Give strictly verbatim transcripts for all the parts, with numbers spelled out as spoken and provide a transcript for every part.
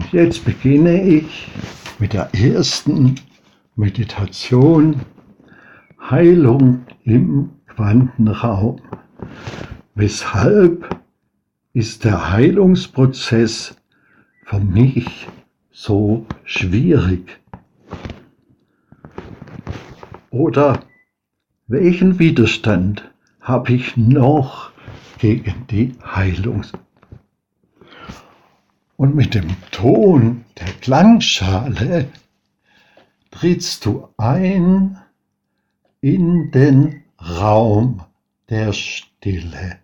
Und jetzt beginne ich mit der ersten Meditation, Heilung im Quantenraum. Weshalb ist der Heilungsprozess für mich so schwierig? Oder welchen Widerstand habe ich noch gegen die Heilung? Und mit dem Ton der Klangschale trittst du ein in den Raum der Stille.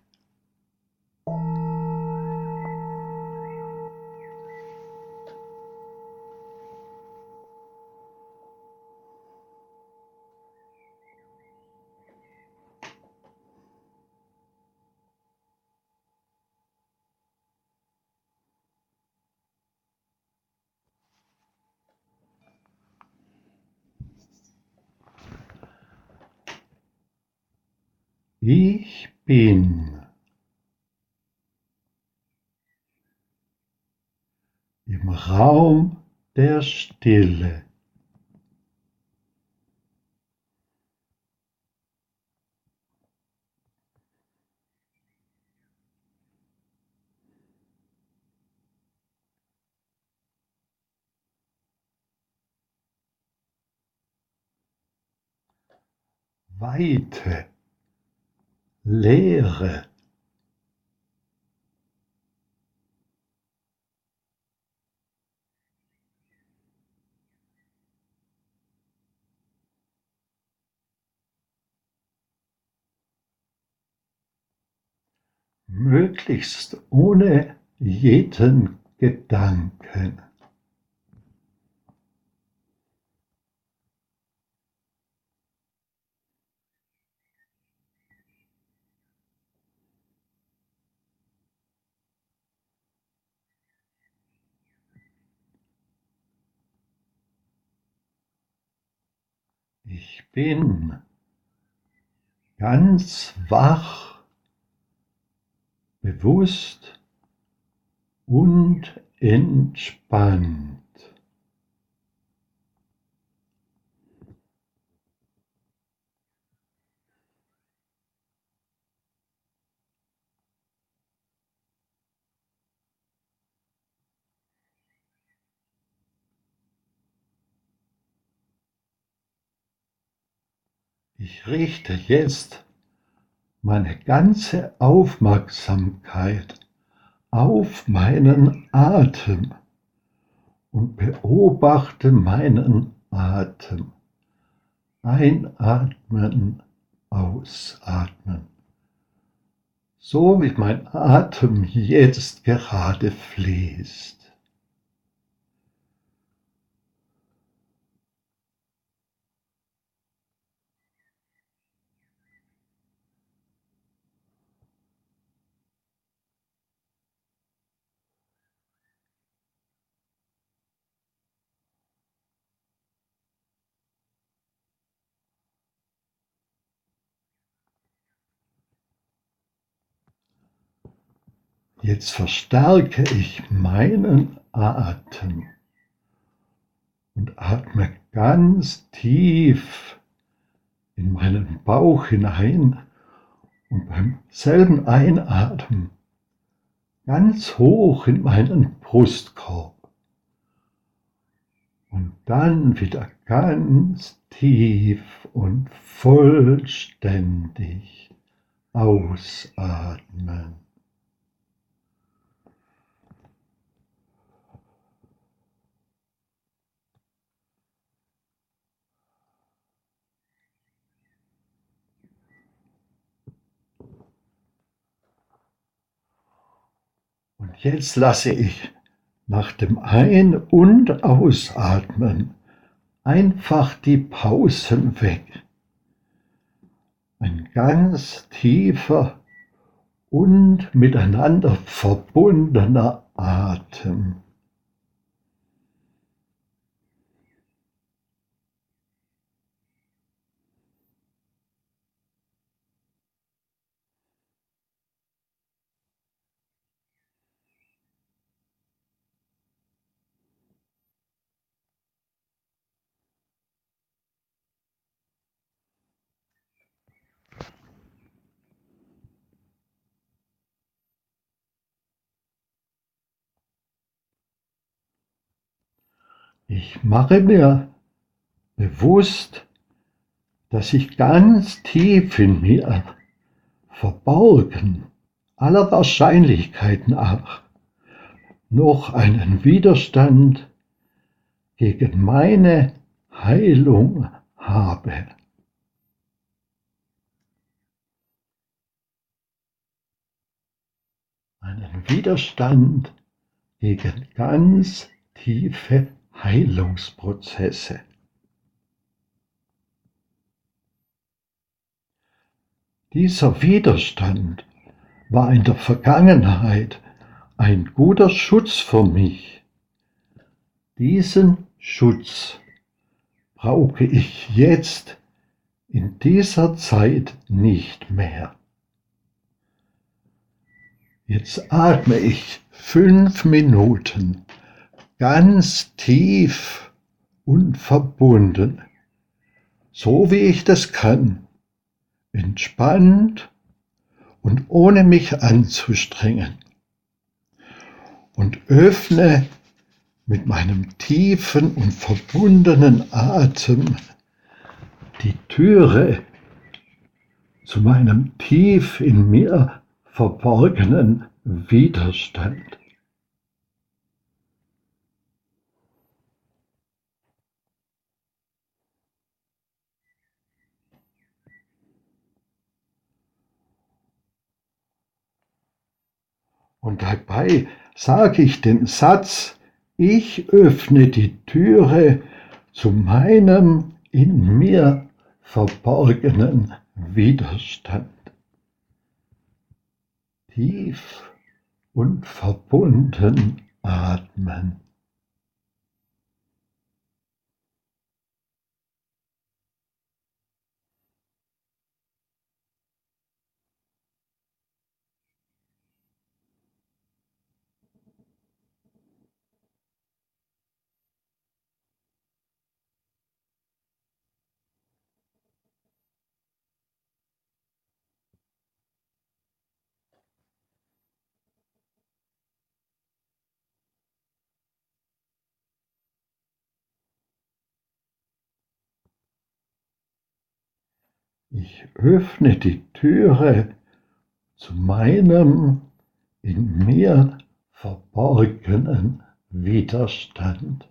Ich bin im Raum der Stille. Weite, Leere. Möglichst ohne jeden Gedanken. Ich bin ganz wach, bewusst und entspannt. Ich richte jetzt meine ganze Aufmerksamkeit auf meinen Atem und beobachte meinen Atem. Einatmen, ausatmen. So wie mein Atem jetzt gerade fließt. Jetzt verstärke ich meinen Atem und atme ganz tief in meinen Bauch hinein und beim selben Einatmen ganz hoch in meinen Brustkorb und dann wieder ganz tief und vollständig ausatmen. Und jetzt lasse ich nach dem Ein- und Ausatmen einfach die Pausen weg. Ein ganz tiefer und miteinander verbundener Atem. Ich mache mir bewusst, dass ich ganz tief in mir, verborgen, aller Wahrscheinlichkeit nach, noch einen Widerstand gegen meine Heilung habe. Einen Widerstand gegen ganz tiefe Heilungsprozesse. Dieser Widerstand war in der Vergangenheit ein guter Schutz für mich. Diesen Schutz brauche ich jetzt in dieser Zeit nicht mehr. Jetzt atme ich fünf Minuten ganz tief und verbunden, so wie ich das kann, entspannt und ohne mich anzustrengen, und öffne mit meinem tiefen und verbundenen Atem die Türe zu meinem tief in mir verborgenen Widerstand. Und dabei sage ich den Satz: Ich öffne die Türe zu meinem in mir verborgenen Widerstand. Tief und verbunden atmen. Ich öffne die Türe zu meinem in mir verborgenen Widerstand.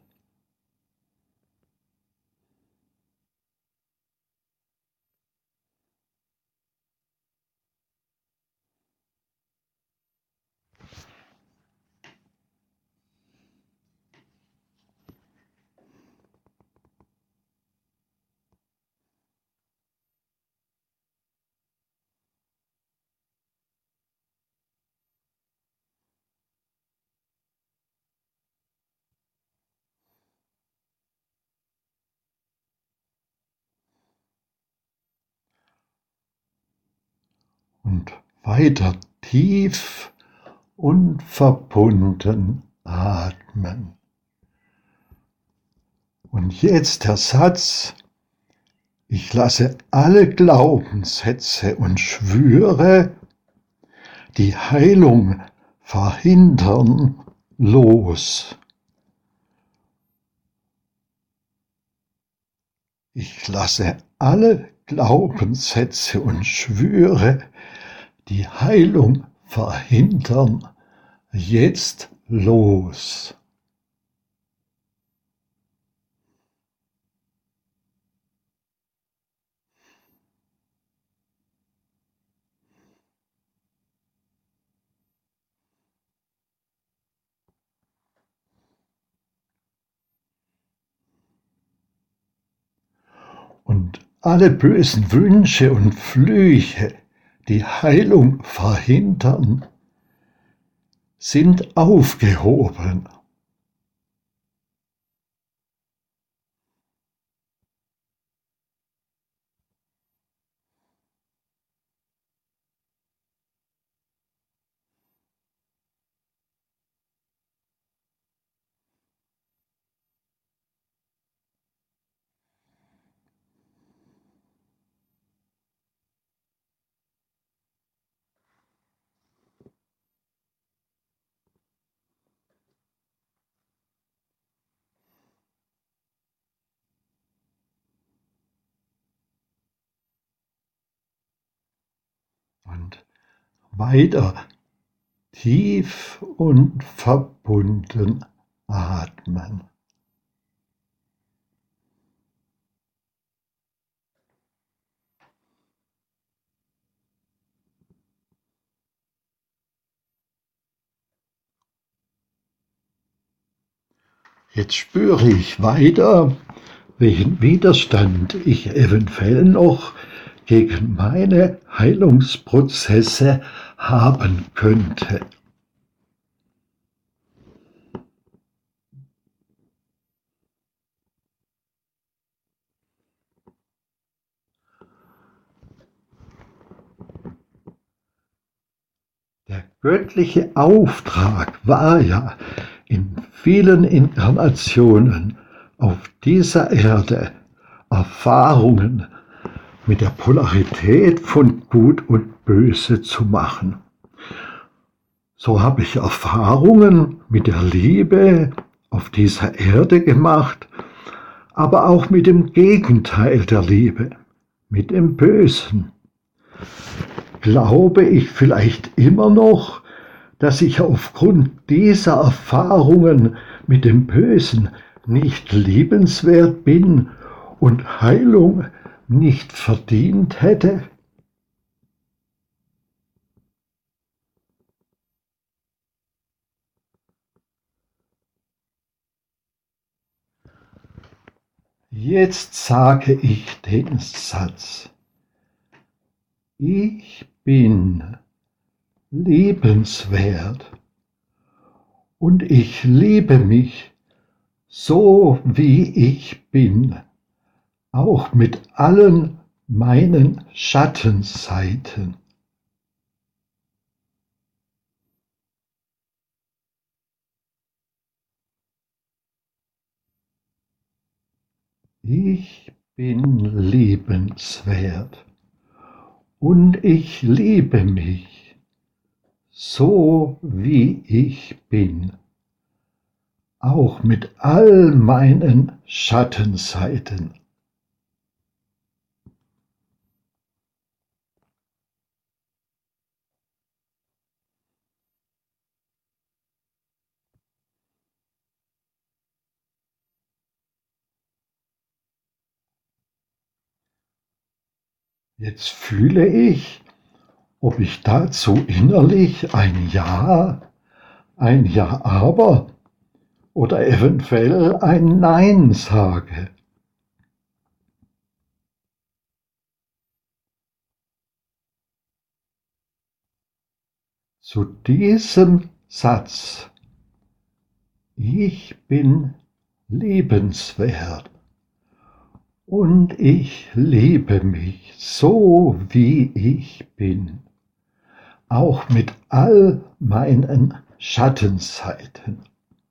Und weiter tief und verbunden atmen. Und jetzt der Satz: Ich lasse alle Glaubenssätze und schwüre, die Heilung verhindern, los. Ich lasse alle Glaubenssätze und Schwüre, die Heilung verhindern, jetzt los. Und alle bösen Wünsche und Flüche, die Heilung verhindern, sind aufgehoben. weiter tief und verbunden atmen. Jetzt spüre ich weiter, welchen Widerstand ich eventuell noch gegen meine Heilungsprozesse haben könnte. Der göttliche Auftrag war ja in vielen Inkarnationen auf dieser Erde Erfahrungen mit der Polarität von Gut und Böse zu machen. So habe ich Erfahrungen mit der Liebe auf dieser Erde gemacht, aber auch mit dem Gegenteil der Liebe, mit dem Bösen. Glaube ich vielleicht immer noch, dass ich aufgrund dieser Erfahrungen mit dem Bösen nicht liebenswert bin und Heilung nicht verdient hätte? Jetzt sage ich den Satz: Ich bin liebenswert und ich liebe mich so, wie ich bin, auch mit allen meinen Schattenseiten. Ich bin liebenswert und ich liebe mich so, wie ich bin, auch mit all meinen Schattenseiten. Jetzt fühle ich, ob ich dazu innerlich ein Ja, ein Ja aber oder eventuell ein Nein sage. Zu diesem Satz: Ich bin liebenswert und ich liebe mich so, wie ich bin, auch mit all meinen Schattenseiten.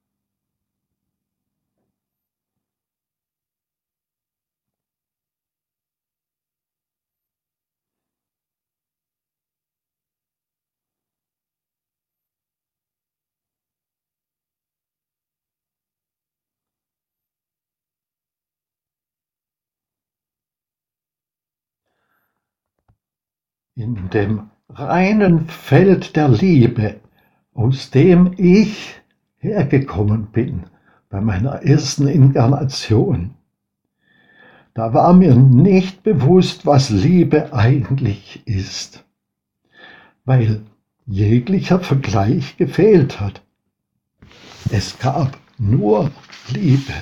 In dem reinen Feld der Liebe, aus dem ich hergekommen bin, bei meiner ersten Inkarnation, da war mir nicht bewusst, was Liebe eigentlich ist, weil jeglicher Vergleich gefehlt hat. Es gab nur Liebe.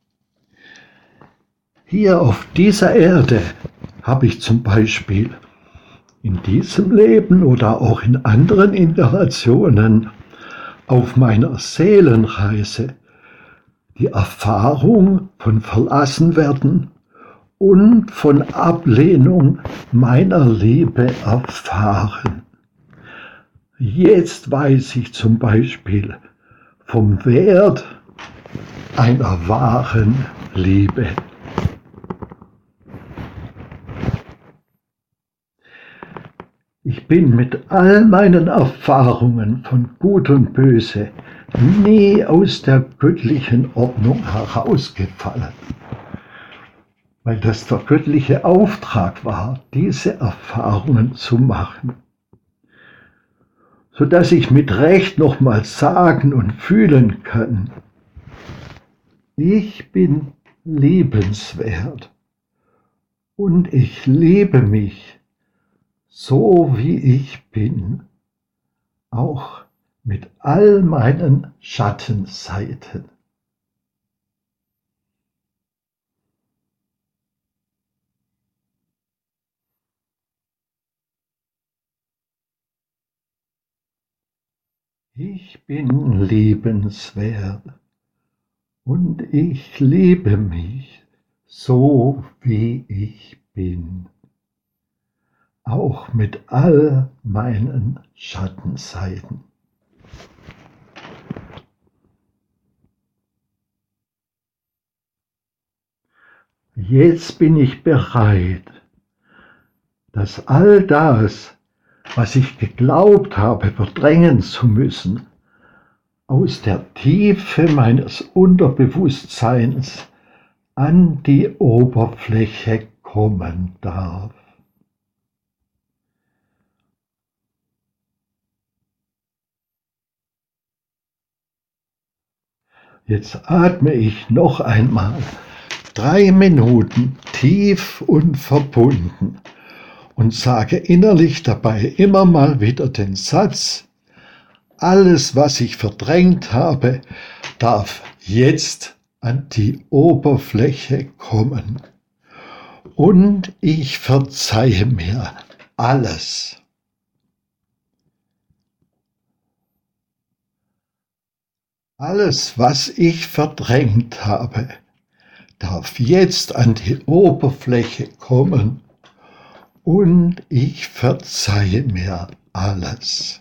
Hier auf dieser Erde habe ich zum Beispiel in diesem Leben oder auch in anderen Inkarnationen auf meiner Seelenreise die Erfahrung von Verlassenwerden und von Ablehnung meiner Liebe erfahren. Jetzt weiß ich zum Beispiel vom Wert einer wahren Liebe. Ich bin mit all meinen Erfahrungen von Gut und Böse nie aus der göttlichen Ordnung herausgefallen, weil das der göttliche Auftrag war, diese Erfahrungen zu machen. sodass ich mit Recht nochmals sagen und fühlen kann: Ich bin liebenswert und ich liebe mich so, wie ich bin, auch mit all meinen Schattenseiten. Ich bin liebenswert und ich liebe mich so, wie ich bin, auch mit all meinen Schattenseiten. Jetzt bin ich bereit, dass all das, was ich geglaubt habe, verdrängen zu müssen, aus der Tiefe meines Unterbewusstseins an die Oberfläche kommen darf. Jetzt atme ich noch einmal drei Minuten tief und verbunden und sage innerlich dabei immer mal wieder den Satz: Alles, was ich verdrängt habe, darf jetzt an die Oberfläche kommen. Und ich verzeihe mir alles. Alles, was ich verdrängt habe, darf jetzt an die Oberfläche kommen. Und ich verzeihe mir alles.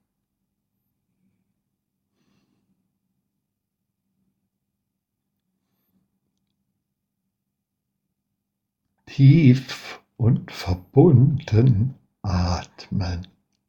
Tief und verbunden atmen.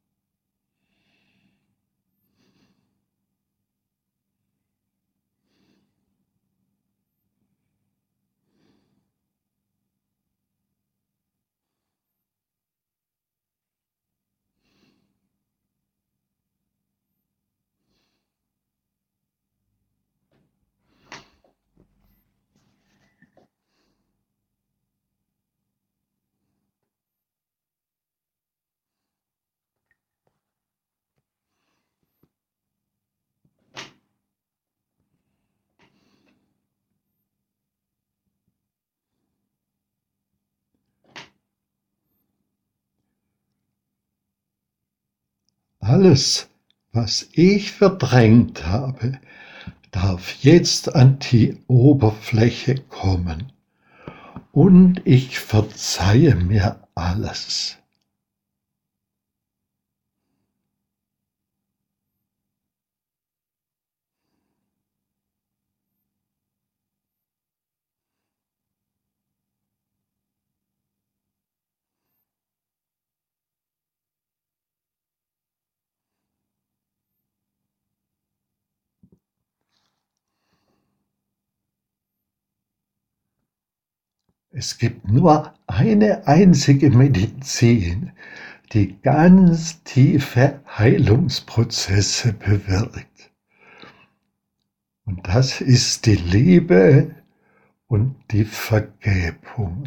Alles, was ich verdrängt habe, darf jetzt an die Oberfläche kommen. Und ich verzeihe mir alles. Es gibt nur eine einzige Medizin, die ganz tiefe Heilungsprozesse bewirkt. Und das ist die Liebe und die Vergebung.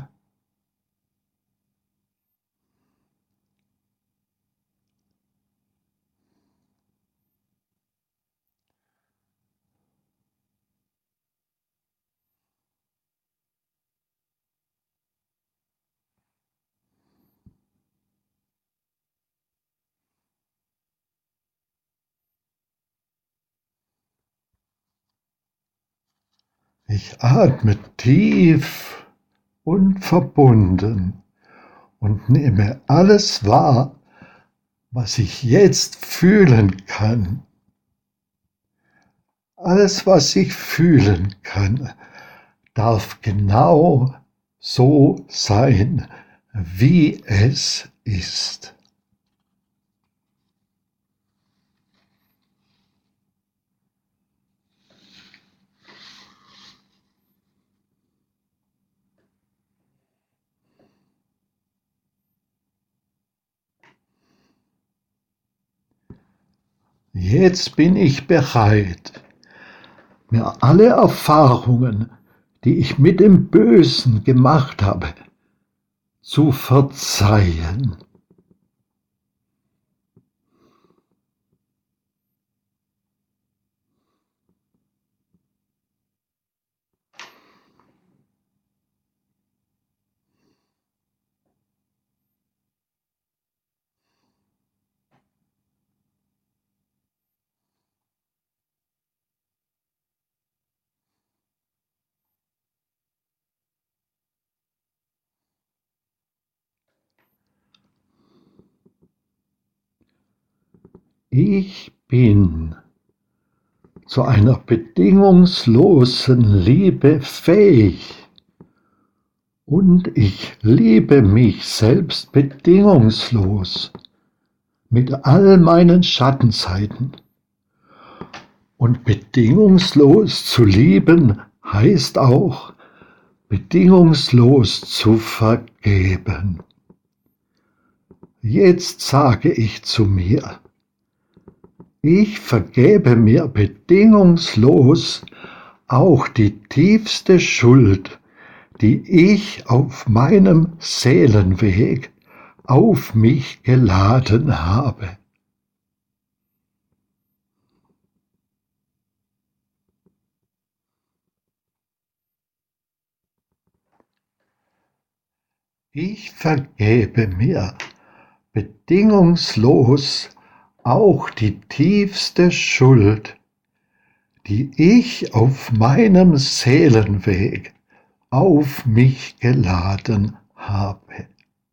Ich atme tief und verbunden und nehme alles wahr, was ich jetzt fühlen kann. Alles, was ich fühlen kann, darf genau so sein, wie es ist. Jetzt bin ich bereit, mir alle Erfahrungen, die ich mit dem Bösen gemacht habe, zu verzeihen. Ich bin zu einer bedingungslosen Liebe fähig und ich liebe mich selbst bedingungslos mit all meinen Schattenseiten. Und bedingungslos zu lieben heißt auch bedingungslos zu vergeben. Jetzt sage ich zu mir, ich vergebe mir bedingungslos auch die tiefste Schuld, die ich auf meinem Seelenweg auf mich geladen habe. Ich vergebe mir bedingungslos auch die tiefste Schuld, die ich auf meinem Seelenweg auf mich geladen habe.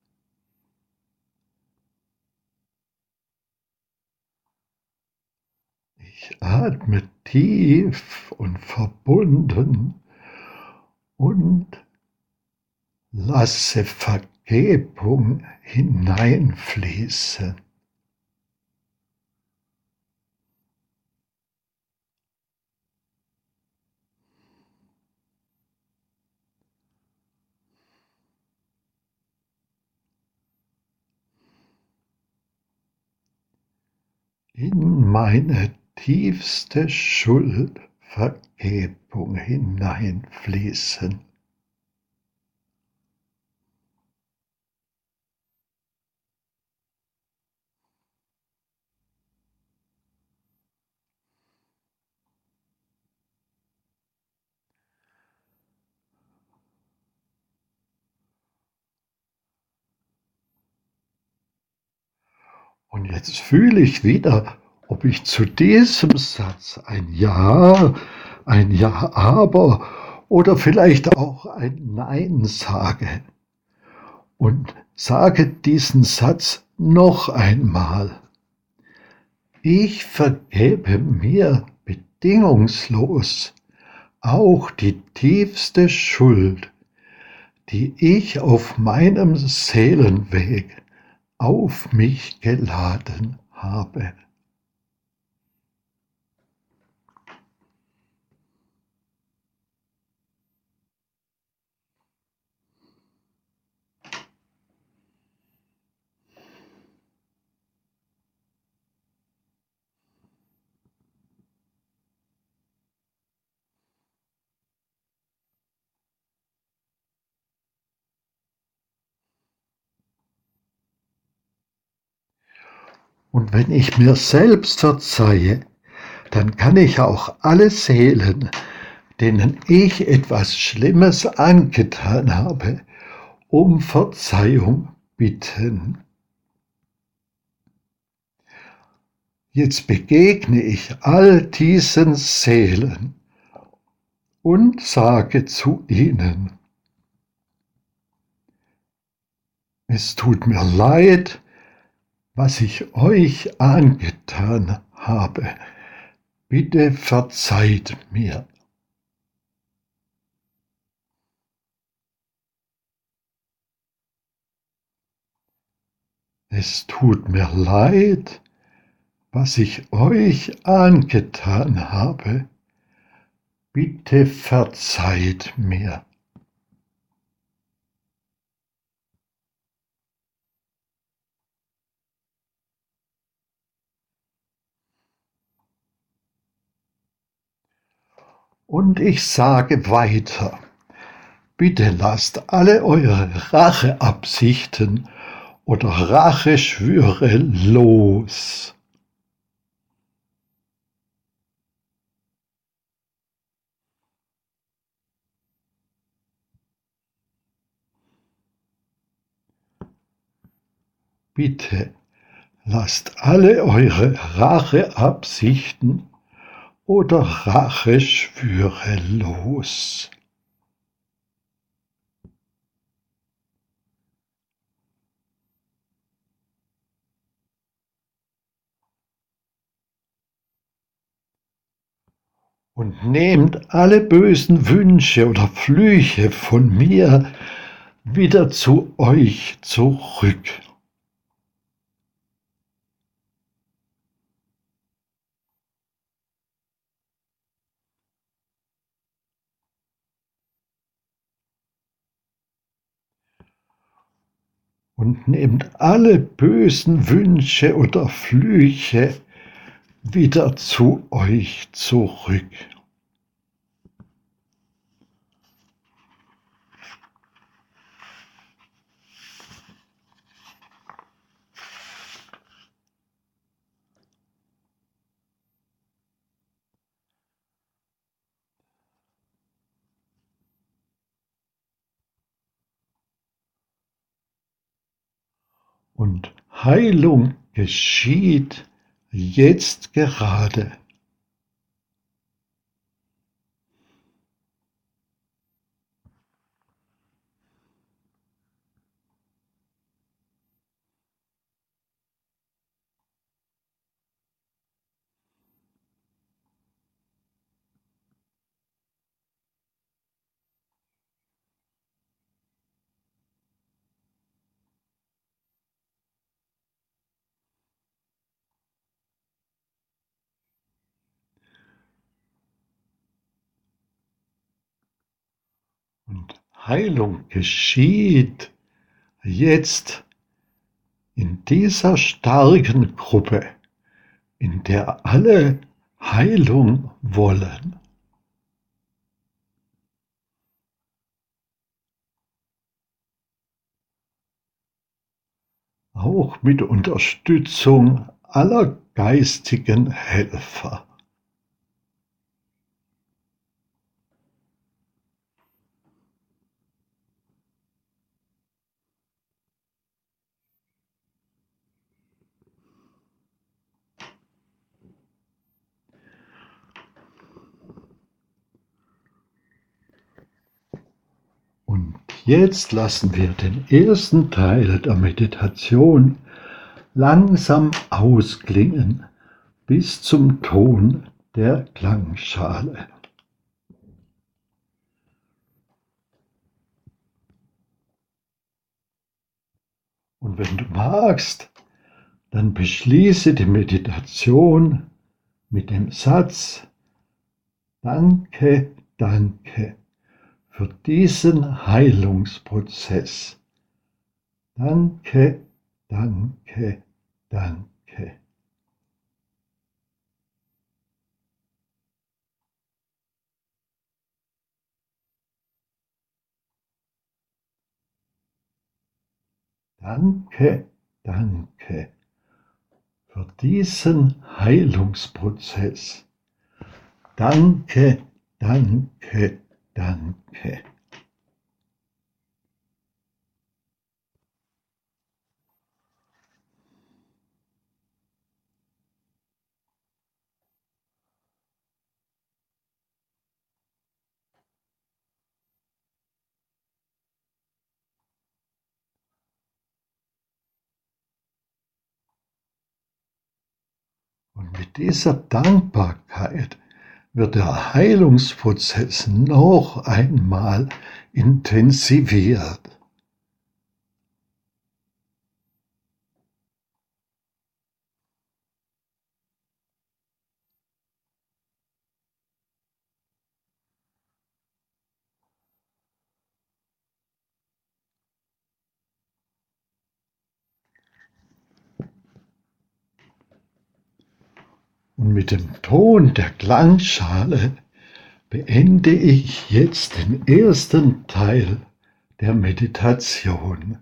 Ich atme tief und verbunden und lasse Vergebung hineinfließen. In meine tiefste Schuld Vergebung hineinfließen. Und jetzt fühle ich wieder, ob ich zu diesem Satz ein Ja, ein Ja, aber oder vielleicht auch ein Nein sage. Und sage diesen Satz noch einmal. Ich vergebe mir bedingungslos auch die tiefste Schuld, die ich auf meinem Seelenweg auf mich geladen habe. Und wenn ich mir selbst verzeihe, dann kann ich auch alle Seelen, denen ich etwas Schlimmes angetan habe, um Verzeihung bitten. Jetzt begegne ich all diesen Seelen und sage zu ihnen, es tut mir leid, was ich euch angetan habe. Bitte verzeiht mir. Es tut mir leid, was ich euch angetan habe. Bitte verzeiht mir. Und ich sage weiter: Bitte lasst alle eure Racheabsichten oder Racheschwüre los. Bitte lasst alle eure Racheabsichten oder Racheschwüre los. Und nehmt alle bösen Wünsche oder Flüche von mir wieder zu euch zurück. Und nehmt alle bösen Wünsche oder Flüche wieder zu euch zurück. Und Heilung geschieht jetzt gerade. Und Heilung geschieht jetzt in dieser starken Gruppe, in der alle Heilung wollen. Auch mit Unterstützung aller geistigen Helfer. Und jetzt lassen wir den ersten Teil der Meditation langsam ausklingen bis zum Ton der Klangschale. Und wenn du magst, dann beschließe die Meditation mit dem Satz: Danke, danke für diesen Heilungsprozess. Danke, danke, danke. Danke, danke für diesen Heilungsprozess. Danke, danke, danke. Und mit dieser Dankbarkeit wird der Heilungsprozess noch einmal intensiviert. Und mit dem Ton der Klangschale beende ich jetzt den ersten Teil der Meditation.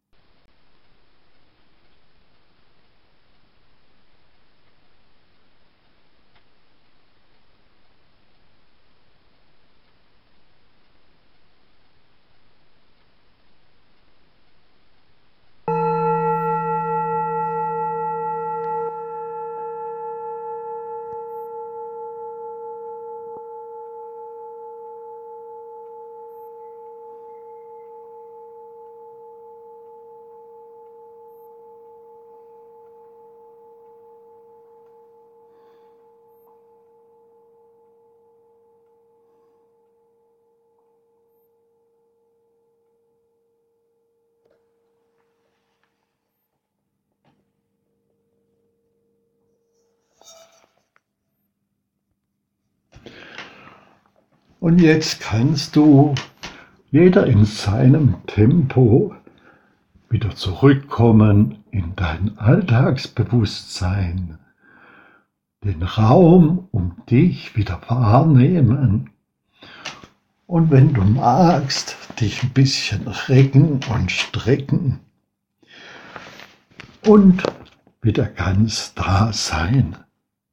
Und jetzt kannst du, jeder in seinem Tempo, wieder zurückkommen in dein Alltagsbewusstsein, den Raum um dich wieder wahrnehmen und wenn du magst, dich ein bisschen recken und strecken und wieder ganz da sein.